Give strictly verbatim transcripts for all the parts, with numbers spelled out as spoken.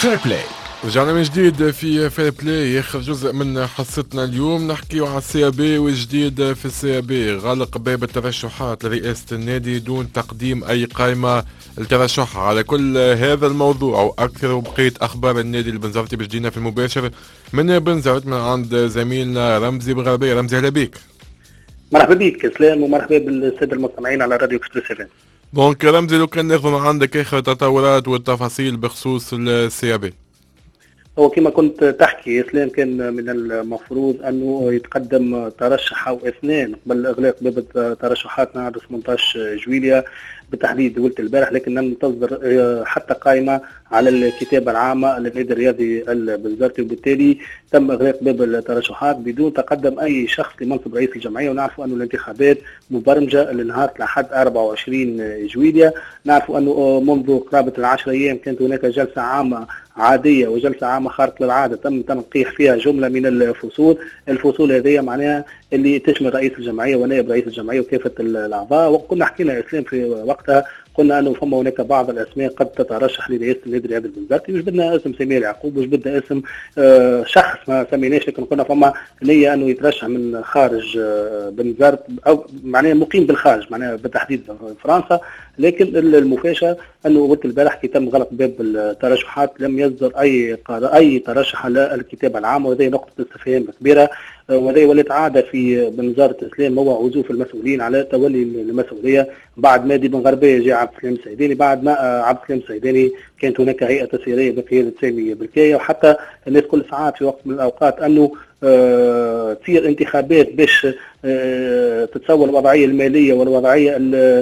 فير بلاي. رجعنا من جديد في فير بلاي، ياخذ جزء من حصتنا اليوم نحكيو على السي بي والجديد في السي بي. غلق باب الترشحات لرئاسة النادي دون تقديم أي قائمة للترشح. على كل هذا الموضوع وأكثر وبقية أخبار النادي البنزرتي بجدينا في المباشر من بنزرت من عند زميلنا رمزي بغربية. رمزي أهلا بيك. مرحبا بك اسلام ومرحبا بالسادة المستمعين على راديو اكسبريس سبعة. دونك رمزي لو كان ناخذ من عندك آخر التطورات والتفاصيل بخصوص السي بي. هو كما كنت تحكي اسلام، كان من المفروض انه يتقدم ترشح او اثنين قبل اغلاق باب الترشحات نهار ثمانية عشر جويليا بالتحديد، قلت البارح، لكن لم تصدر حتى قائمه على الكتابه العامه للنادي الرياضي البنزرتي، وبالتالي تم اغلاق باب الترشحات بدون تقدم اي شخص لمنصب رئيس الجمعيه. ونعرف انه الانتخابات مبرمجه لنهار لحد أربعة وعشرين جويليا. نعرف انه منذ قرابه العشر ايام كانت هناك جلسه عامه عاديه وجلسه عامه خارقه للعاده تم تنقيح فيها جمله من الفصول. الفصول هذه معناها اللي تشمل رئيس الجمعيه ونائب رئيس الجمعيه وكافه الاعضاء. وكنا حكينا اسلام في وقتها، قلنا انه فما هناك بعض الاسماء قد تترشح لرئاسه النادي الرياضي البنزرتي، مش بدنا اسم سمير يعقوب، مش بدنا اسم آه شخص ما سميناش، لكن قلنا فما نيه انه يترشح من خارج آه بنزرت او معناها مقيم بالخارج، معناها بالتحديد فرنسا. لكن المفاجاه انه قلت البارح كي تم غلق باب الترشحات لم يصدر اي قرار اي ترشح على الكتابه العامه، وهذه نقطه استفهام كبيره. وهذه ولت عاده في بنزرت اسلام، هو عزوف المسؤولين على تولي المسؤوليه بعد ما دي بن غربيه جاء عبد السلام السيداني، بعد ما عبد السلام السيداني كانت هناك هيئه تسييريه بقياده سامي بالكايه. وحتى الناس كل ساعات في وقت من الاوقات انه آه تصير انتخابات باش آه تتسوى الوضعيه الماليه والوضعيه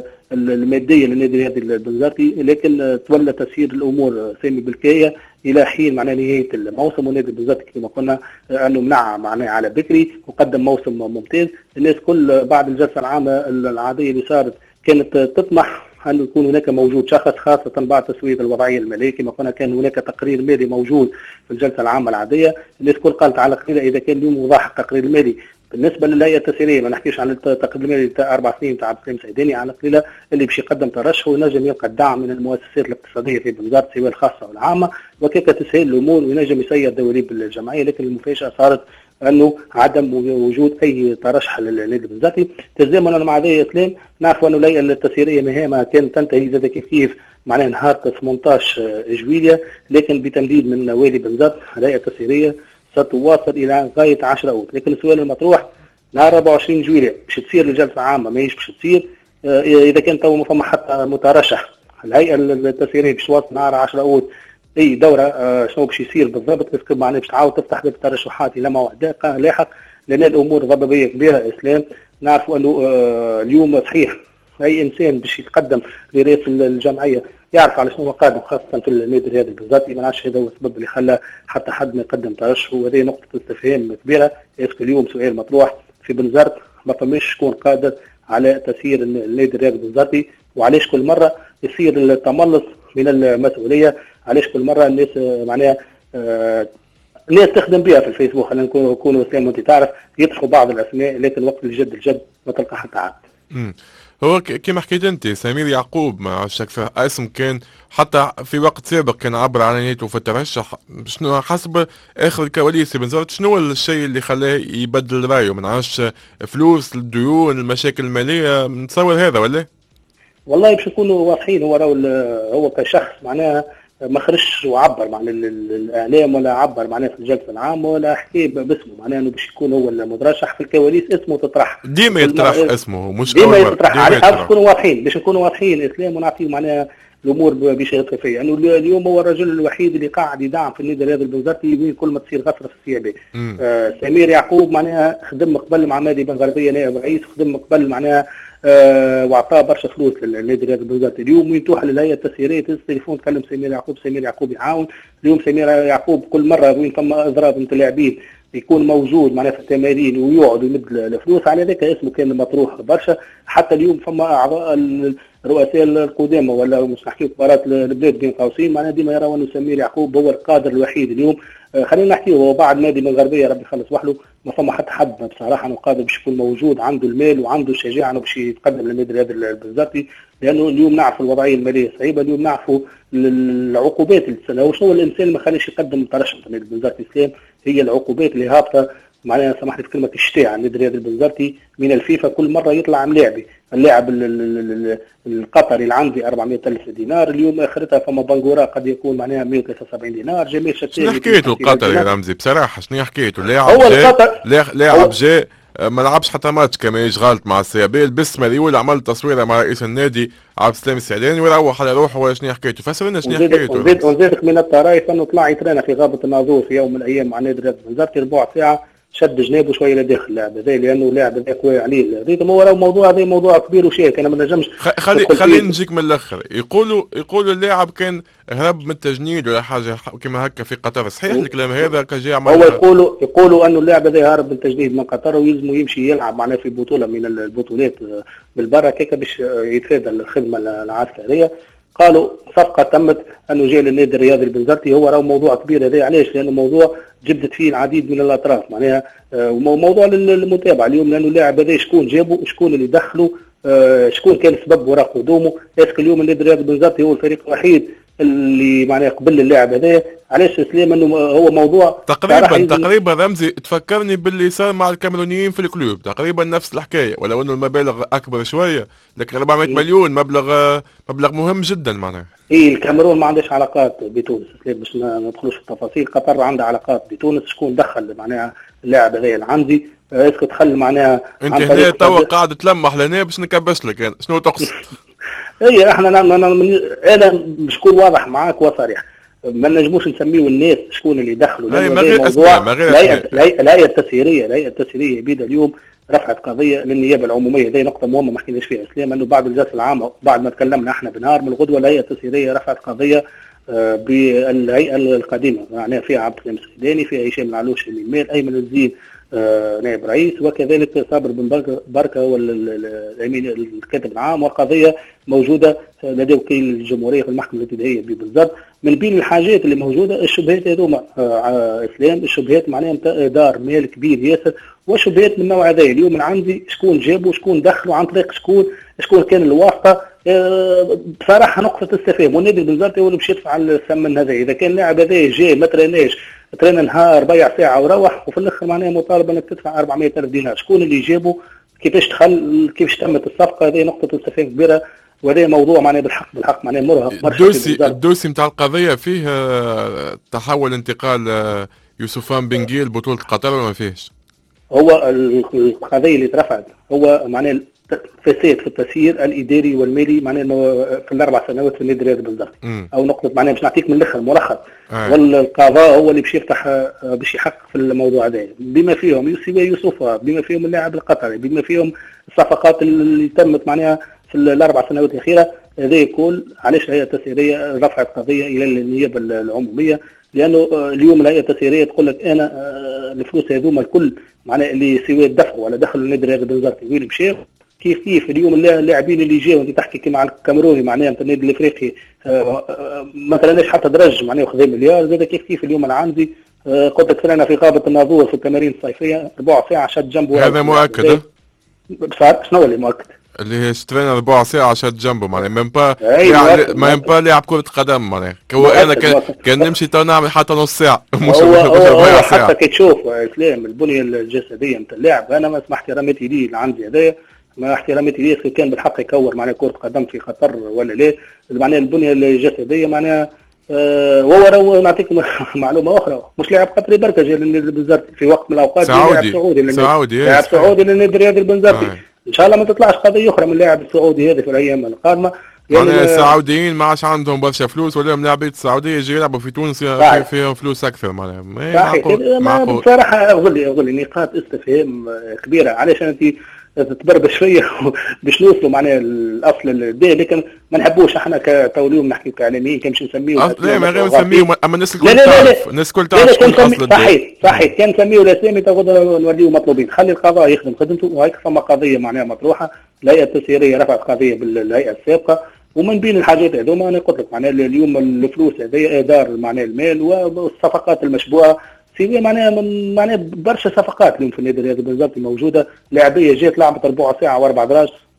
الماديه للنادي الرياضي البنزرتي، لكن تولى تسيير الامور سامي بالكايه الى حين معناه نهايه الموسم. والنادي البنزرتي كما قلنا انه منع معناه على بكري وقدم موسم ممتاز. الناس كل بعد الجلسه العامه العاديه اللي صارت كانت تطمح أن يكون هناك موجود شخص، خاصة بعد تسوية الوضعية المالية. كما قلنا كان هناك تقرير مالي موجود في الجلسة العامة العادية. الناس كل قالت على قليلة إذا كان اليوم وضح التقرير المالي بالنسبة للهيئة التسييرية، ما نحكيش عن التقرير المالي تاع أربع سنين تاع عبد السلام السيداني، على قليلة اللي باش يقدم ترشح وينجم يلقى الدعم من المؤسسات الاقتصادية في بنزرت سواء الخاصة والعامة، وكيف تسهيل الأمور وينجم يسير دواليب الجمعية. لكن المفاجأة صارت انه عدم وجود اي ترشح للنادي البنزرتي. تزامنا مع هذا يا اسلام، نعرف انه الهيئه التسييريه مهامها كانت تنتهي زاد كيف كيف معناها نهار ثمانية عشر جويليا، لكن بتمديد من والي بنزرت الهيئه التسييريه ستواصل الى غايه عشرة أوت. لكن السؤال المطروح نهار أربعة وعشرين جويليا باش تصير الجلسه عامه ماهيش باش تصير اذا كان تو ما فما حتى مترشح. الهيئه التسييريه باش توصل نهار عشرة أوت اي دوره آه شنو باش يصير بالضبط، اسكو معناها باش تعاود تفتح باب الترشحات الى موعد لاحق، لان الامور ضبابيه كبيره اسلام. نعرفوا انه آه اليوم صحيح اي انسان باش يتقدم لرئاسه الجمعيه يعرف على شنو قادم، خاصه في النادي الرياضي البنزرتي. ما نعرفش هذا هو السبب اللي خلى حتى حد ما يقدم ترشح، وهذه نقطه استفهام كبيره. اسكو اليوم سؤال مطروح في بنزرت ما فماش شكون قادر على تسيير النادي الرياضي البنزرتي، وعلاش كل مره يصير التملص من المسؤوليه؟ علاش كل مره الناس معناها آه الناس تخدم بها في الفيسبوك، خلينا نكونوا اسلام وانت تعرف يطرحوا بعض الاسماء، لكن وقت الجد الجد ما تلقى حتى عاد. امم هو كما حكيت انت سمير يعقوب مع شك في اسم كان حتى في وقت سابق كان عبر عن نيته في الترشح. شنو حسب اخر الكواليس بنزرت شنو الشيء اللي خلاه يبدل رايه؟ من عاش فلوس الديون المشاكل الماليه، نتصور هذا ولا؟ والله باش نكونوا واضحين، هو هو كشخص معناها ما خرجش وعبر معناها الاعلام ولا عبر معناها في الجلسه العامه ولا حكي باسمه، معناها انه باش يكون هو المترشح. في الكواليس اسمه تطرح ديما يطرح اسمه، مش ديما يطرح. باش نكونوا واضحين باش نكونوا واضحين اسلام ونعطيو معناها الامور بشفافيه، انه يعني اليوم هو الرجل الوحيد اللي قاعد يدعم في النادي الرياضي البنزرتي وين كل ما تصير غفره في السي بي. آه سمير يعقوب معناها خدم قبل مع مادي بن غربيه نائب رئيس، خدم قبل معناها آه واعطاه برشا فلوس للنادي الرياضي البنزرتي. اليوم وين تروح للهيئه التسييريه تهز التليفون تكلم سمير يعقوب، سمير يعقوب يعاون. اليوم سمير يعقوب كل مره وين فما اضراب نتاع اللاعبين يكون موجود معناها في التمارين ويقعد ويمد الفلوس، على ذاك اسمه كان مطروح برشا. حتى اليوم فما اعضاء الرؤساء القدامى ولا مش نحكيو كبارات البلاد بين قوسين معناها ديما يراو انه سمير يعقوب هو القادر الوحيد اليوم. آه خلينا نحكيو هو بعد نادي من الغربيه ربي يخلص وحده ما فما حتى حد بصراحه انه قادر باش يكون موجود عنده المال وعنده الشجاعه انه باش يتقدم للنادي الرياضي البنزرتي. لانه اليوم نعرف الوضعيه الماليه صعيبه، اليوم نعرفوا العقوبات اللي تسنى، وشنو الانسان اللي ما خليش يقدم ترشح نادي بنزرتي الاسلام، هي العقوبات اللي هابطه معناها سامحني في كلمه الشتاء على نادي رياض البنزرتي من الفيفا. كل مره يطلع ملاعبي، اللاعب القطري العنزي أربعمائة ألف دينار، اليوم اخرتها فما بنغورا قد يكون معناها مائة وثلاثة وسبعين دينار. جميع شتات شنو حكيته القطري يا رمزي بصراحه؟ شنو حكيته؟ لاعب هو جاي القطر لاعب جاي ما لعبش حتى ماتش كمان غلط مع السيابي، لبس مريول، عمل تصويره مع رئيس النادي عبد السلام السعداني ويروح على روحه. ولا شنو حكيته؟ فسر لنا شنو حكيته. ونزيد ونزيدك من الطرائف انه طلع يترينا في غابه الناظور في يوم من الايام مع نادي رياض بنزرتي ربع ساعه، شد جنابه شويه لداخل اللاعب هذا لانه لاعب هذا قوي عليه. هذا هو الموضوع هذا موضوع كبير وشيك، انا ما نجمش. خلي خلينا نجيك من الاخر. يقولوا يقولوا اللاعب كان هرب من التجنيد ولا حاجه كما هكا في قطر، صحيح الكلام هذا؟ كجاء هو يقولوا يقولوا انه اللاعب هذا هرب من التجنيد من قطر ويلزموا يمشي يلعب معناه في بطوله من البطولات بالبرا كيكا باش يتفادى الخدمه العسكريه. قالوا صفقه تمت انه جاي للنادي الرياضي البنزرتي. هو راه موضوع كبير هذا، علاش؟ لانه موضوع جبدت فيه العديد من الاطراف معناها موضوع للمتابعه اليوم، لانه اللاعب هذا شكون جابه، شكون اللي دخله، شكون كان سبب وراء قدومه. اسك اليوم النادي الرياضي البنزرتي هو الفريق الوحيد اللي معناه قبل اللاعب هذا. علاش سليم؟ انه هو موضوع تقريبا تقريبا رمزي تفكرني باللي صار مع الكاميرونيين في الكلوب، تقريبا نفس الحكايه، ولو انه المبالغ اكبر شويه، لكن أربعمائة إيه؟ مليون مبلغ مبلغ مهم جدا معناه. اي الكاميرون ما عندهاش علاقات بتونس سليم، باش ما ندخلوش في التفاصيل. قطر عندها علاقات بتونس. شكون دخل معناها اللاعب هذا العنزي؟ اسكو دخل معناها انت هنا توا قاعد تلمح لنا باش نكبش لك يعني. شنو تقصد؟ اي احنا انا انا باش نكون واضح معاك وصريح، ما نجموش نسميو الناس شكون اللي دخلوا. لا ما غير اسماء، ما غير الهيئه التسييريه الهيئه التسييريه بيدا اليوم رفعت قضيه للنيابه العموميه. هذه نقطه مهمه ما حكيناش فيها اسلام، انه بعد الجلسه العامه بعد ما تكلمنا احنا بنهار من الغدوه الهيئه التسييريه رفعت قضيه بالهيئه القديمه معناها فيها عبد السلام السعداني، فيها هشام العلوش من المال، ايمن الزين نائب رئيس، وكذلك صابر بن بركه والامين الكاتب العام. والقضيه موجوده لدى وكيل الجمهوريه في المحكمه الابتدائيه بالضبط. من بين الحاجات اللي موجوده الشبهات هذوما اسلام، الشبهات معناها دار مال كبير ياسر، وشبهات من النوع هذا. اليوم عندي شكون جابه، شكون دخله، عن طريق شكون، شكون كان الواسطه. بصراحه نقطه استفهام، والنادي البنزرتي هو اللي باش يدفع الثمن هذا. اذا كان اللاعب هذا جاي ما تريناش ترينا نهار بيع ساعه وروح، وفي الاخر معناها مطالب انك تدفع أربعمائة ألف دينار، شكون اللي جابه؟ كيفاش دخل؟ كيفاش تمت الصفقه؟ هذه نقطه استفهام كبيره، وهذا موضوع معناه بالحق بالحق معناه مرهق. الدوسي الدوسي نتاع القضيه فيه تحول انتقال يوسفان بن جيل بطوله قطر ولا ما فيهش؟ هو القضيه اللي اترفعت هو معناه فساد في التسيير الاداري والمالي معناه انه في الاربع سنوات في النادي الرياضي بالضبط، او نقطه معناه باش نعطيك من الاخر ملخص. والقضاء هو اللي باش يفتح باش يحقق في الموضوع هذا، بما فيهم يوسف يوسف، بما فيهم اللاعب القطري، بما فيهم الصفقات اللي تمت معناها في الاربع سنوات الاخيره. هذا يقول علاش الهيئه التسييريه رفعت قضيه الى النيابه العموميه، لانه اليوم الهيئه التسييريه تقول لك انا الفلوس هذوما الكل معناها اللي سواء دفعوا ولا دخلوا النادي الرياضي البنزرتي وين مشاو، كيف كيف اليوم اللاعبين اللي جاوا انت تحكي كيما الكاميروني معناها نتاع النادي الافريقي ما ترناش حتى درج معناها خذ مليار، زاد كيف كيف اليوم العنزي قلت لك فرنا في غابه الناظور في التمارين الصيفيه ربع ساعه شد جنبه. هذا مؤكد؟ صار شنو اللي مؤكد؟ اللي اشترينا ربع ساعه شد جنبه معناها ميم با ميم با لاعب كره قدم معناها. هو انا كان كان نمشي تو نعمل حتى نص ساعه مش ربع ساعه. حتى كي تشوف اسلام البنيه الجسديه نتاع اللاعب، انا ما اسمح احتراماتي ليه العنزي هذايا، ما احتراماتي ليه كان بالحق يكور معناها كره قدم في قطر ولا لا، معناها البنيه الجسديه معناها أه وهو راهو نعطيك معلومه اخرى، مش لاعب قطري بركه جا للنادي البنزرتي في وقت من الاوقات، لاعب سعودي سعودي لاعب سعودي للنادي الرياضي البنزرتي. ان شاء الله ما تطلعش قضيه اخرى من اللاعب السعودي هذه في الايام القادمه. يعني السعوديين ما عادش عندهم برشا فلوس، ولا لاعبين السعوديه يجي يلعبوا في تونس فيهم فلوس اكثر معناها. صحيح. ما بصراحه اقول لي اقول لي نقاط استفهام كبيره، علاش انت تتبربش شويه باش نوصلوا معناها الاصل الباهي، لكن ما نحبوش احنا كتوليهم نحكي كاعلاميين كنمشي نسميو. لا ما غير نسميهم، اما الناس الكل تعرف، الناس الكل تعرف شكون الاصل. صحيح صحيح كان نسميو الاسامي تاخذ نوليو مطلوبين، خلي القضاء يخدم خدمته. وهيك فما قضيه معناها مطروحه، الهيئه التسييريه رفعت قضيه بالهيئه السابقه، ومن بين الحاجات هذوما انا قلت لك معناها اليوم الفلوس هذه ادار معناها المال والصفقات المشبوهه سيدي معناها من معناها برشا صفقات اليوم في النادي الرياضي البنزرتي موجوده، لاعبيه جات لعبت ربع ساعه واربع دراج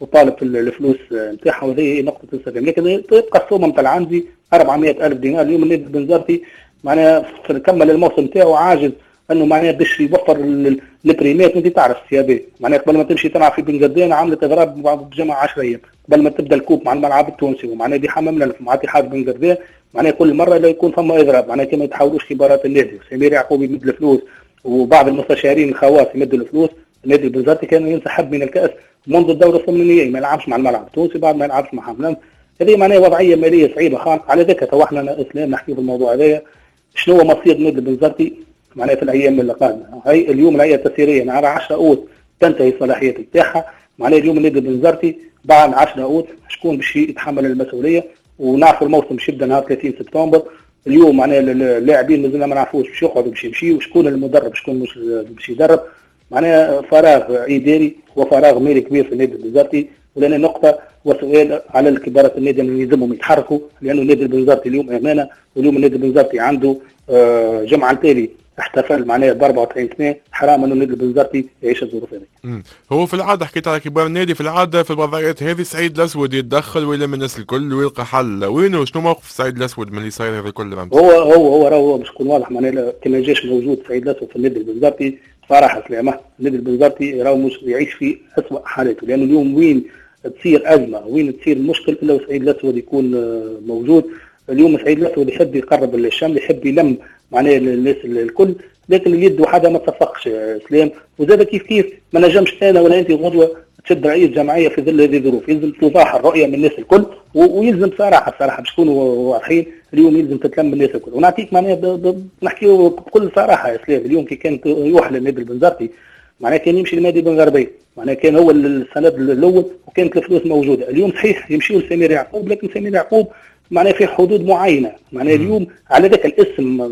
وطالب في الفلوس نتاعها، وهذه نقطه الاستفهام. لكن تبقى السومه نتاع العندي أربعمائة ألف دينار. اليوم النادي البنزرتي معناها كمل الموسم نتاعو عاجز انه معناها باش يوفر البريمات. وانت تعرف السيابي معناها قبل ما تمشي تلعب في بن قردان عملت اضراب بجمع عشرة ايام قبل ما تبدا الكوب مع الملعب التونسي، ومعناها دي حممنا مع اتحاد بن قردان معناها كل مره لا يكون فما اضراب معناها كما يتحولوش كبارات النادي. سمير يعقوب يمد الفلوس وبعض المستشارين الخواص يمدوا الفلوس. النادي البنزرتي كان ينسحب من الكاس منذ الدوره الثمانينيه، ما يلعبش مع الملعب التونسي بعد ما يلعبش مع حملان. هذه معناها وضعيه ماليه صعيبه خالص. على ذكر تو احنا اسلام نحكي في الموضوع هذايا شنو هو مصير النادي البنزرتي معناها في الايام اللي قادمه. هي اليوم الهيئه التسييريه نهار عشرة اوت تنتهي الصلاحيات نتاعها. معناها اليوم النادي البنزرتي بعد عشرة اوت شكون باش يتحمل المسؤوليه؟ ونعرفوا الموسم باش يبدا نهار ثلاثين سبتمبر. اليوم معناها اللاعبين مازلنا ما نعرفوش باش يقعدوا باش يمشيوا، وشكون المدرب شكون مش باش يدرب. معناها فراغ اداري وفراغ مالي كبير في النادي البنزرتي. ولنا نقطه وسؤال على الكبارات النادي اللي يلزمهم يتحركوا، لانه النادي البنزرتي اليوم امانه. واليوم النادي البنزرتي عنده جمعه التالي احتفل معناها ب أربعة وتسعين سنه، حرام انه النادي البنزرتي يعيش الظروف هذه. هو في العاده حكيت على كبار النادي، في العاده في الوضعيات هذه سعيد الاسود يتدخل ويلم الناس الكل ويلقى حل. وينه شنو موقف سعيد الاسود من اللي صاير هذا كله؟ هو هو هو راهو باش يكون واضح معناها كما جاش موجود سعيد الاسود في النادي البنزرتي صراحه سلامه. النادي البنزرتي راهو مش يعيش في اسوء حالاته، لانه اليوم وين تصير ازمه وين تصير مشكل الا وسعيد الاسود يكون موجود. اليوم سعيد الاسود يحب يقرب الشمل، يحب يلم معناها الناس الكل، لكن اليد وحدها ما تصفقش سلام. وزاد كيف كيف ما نجمش انا ولا انت غدوه تشد رئيس جمعيه في ظل هذه الظروف. يلزم توضح الرؤيه من الناس الكل، ويلزم صراحه بصراحه باش نكونوا واضحين اليوم يلزم تتلم الناس الكل. ونعطيك معناها نحكيو بكل صراحه يا سلام. اليوم كي كان يروح للنادي البنزرتي معناها كان يمشي لنادي بن غربيه، معناها كان هو السند الاول وكانت الفلوس موجوده. اليوم صحيح يمشيوا لسمير يعقوب، لكن سمير يعقوب معناها في حدود معينه. معناها اليوم على ذاك الاسم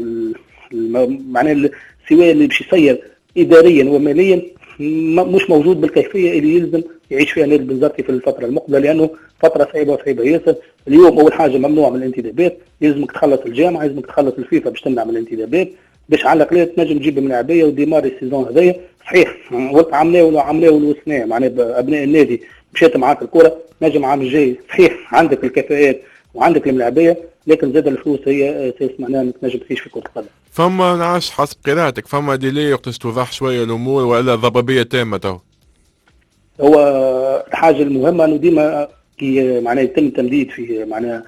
معناها سواء اللي باش يصير اداريا وماليا مش موجود بالكيفيه اللي يلزم يعيش فيها النادي البنزرتي في الفتره المقبله، لانه فتره صعيبه وصعيبه ياسر. اليوم اول حاجه ممنوع من الانتدابات، يلزمك تخلص الجامعه، يلزمك تخلص الفيفا باش تمنع من الانتدابات، باش على الاقل تنجم تجيب من العبايه وديمار السيزون هذايا. صحيح قلت عملناه ولا عملناه والوسناه معناها ابناء النادي مشات معاك الكره، نجم عام الجاي صحيح عندك الكفاءات وعندك الملاعبيه، لكن زاد الفلوس هي اساس معناها انك تنجم تعيش في كره القدم. فما نعرفش حسب قراءتك فما ديلي وقتاش توضح شويه الامور ولا ضبابيه تامه تو؟ هو الحاجه المهمه انه ديما كي معناها يتم تمديد في معناها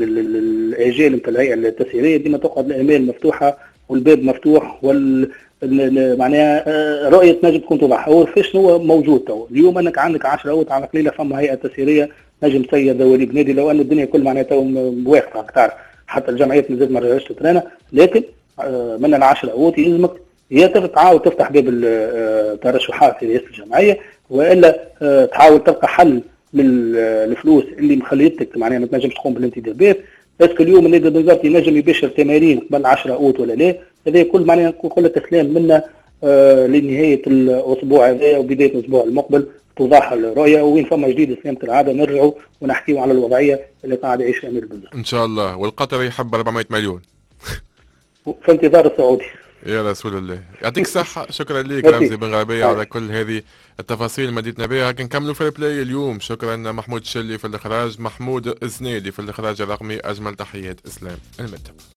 الاجال نتاع الهيئه التسييريه ديما تقعد الامال مفتوحه والباب مفتوح وال معناها رؤيه نجم تكون توضح. هو فاش هو موجود تو اليوم انك عندك عشرة اوت على قليله فما هيئه تسييريه نجم تسير دواليب نادي، لو ان الدنيا كل معناها تو مواقفه تعرف حتى الجمعيات مازالت ما رجعتش تترانا، لكن من العشرة اوت يلزمك يا تعاود تفتح باب الترشحات في رئاسه الجمعيه، والا تحاول تلقى حل للفلوس اللي مخليتك معناها ما تنجمش تقوم بالانتدابات. اسكو اليوم النادي البنزرتي ينجم يباشر تمارين قبل عشرة اوت ولا لا؟ هذا كل معناها كل تسليم منا آه لنهايه الاسبوع هذا وبدايه الاسبوع المقبل توضح الرؤيه، وين فما جديد سلامه العاده نرجعوا ونحكيوا على الوضعيه اللي قاعد يعيش فيها النادي البنزرتي. ان شاء الله. والقطري يحب أربعمائة مليون في انتظار السعودي. يا رسول الله يعطيك الصحة. شكرا لك رمزي بن غربية على كل هذه التفاصيل اللي مديتنا بها. نكملوا في البلاي اليوم. شكرا محمود الشلي في الإخراج، محمود الزنيدي في الإخراج الرقمي. أجمل تحيات إسلام المتب.